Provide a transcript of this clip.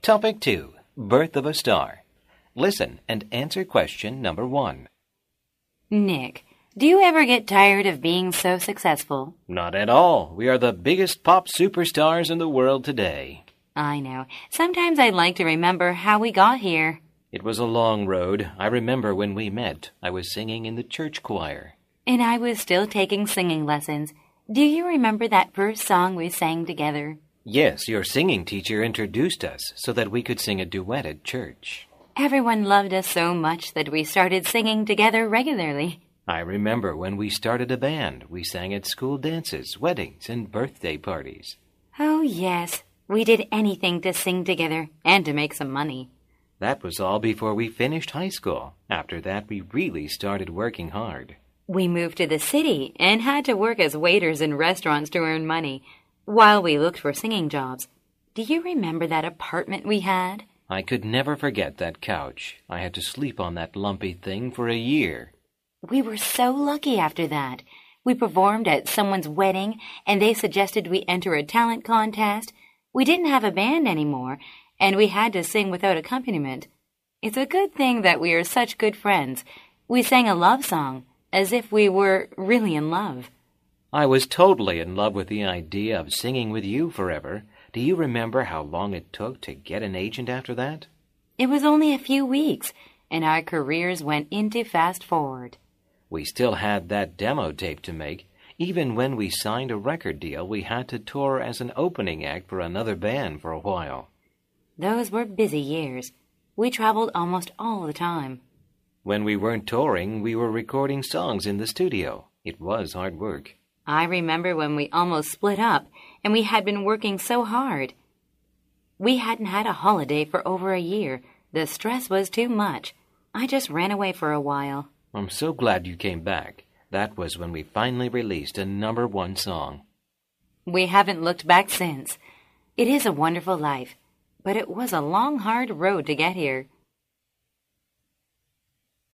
Topic 2. Birth of a Star. Listen and answer question number 1. Nick, do you ever get tired of being so successful? Not at all. We are the biggest pop superstars in the world today. I know. Sometimes I'd like to remember how we got here. It was a long road. I remember when we met. I was singing in the church choir. And I was still taking singing lessons. Do you remember that first song we sang together? Yes, your singing teacher introduced us so that we could sing a duet at church. Everyone loved us so much that we started singing together regularly. I remember when we started a band. We sang at school dances, weddings, and birthday parties. Oh, yes. We did anything to sing together and to make some money. That was all before we finished high school. After that, we really started working hard. We moved to the city and had to work as waiters in restaurants to earn money, while we looked for singing jobs. Do you remember that apartment we had? I could never forget that couch. I had to sleep on that lumpy thing for a year. We were so lucky after that. We performed at someone's wedding, and they suggested we enter a talent contest. We didn't have a band anymore, and we had to sing without accompaniment. It's a good thing that we are such good friends. We sang a love song, as if we were really in love. I was totally in love with the idea of singing with you forever. Do you remember how long it took to get an agent after that? It was only a few weeks, and our careers went into fast forward. We still had that demo tape to make. Even when we signed a record deal, we had to tour as an opening act for another band for a while. Those were busy years. We traveled almost all the time. When we weren't touring, we were recording songs in the studio. It was hard work. I remember when we almost split up, and we had been working so hard. We hadn't had a holiday for over a year. The stress was too much. I just ran away for a while. I'm so glad you came back. That was when we finally released a #1 song. We haven't looked back since. It is a wonderful life, but it was a long, hard road to get here.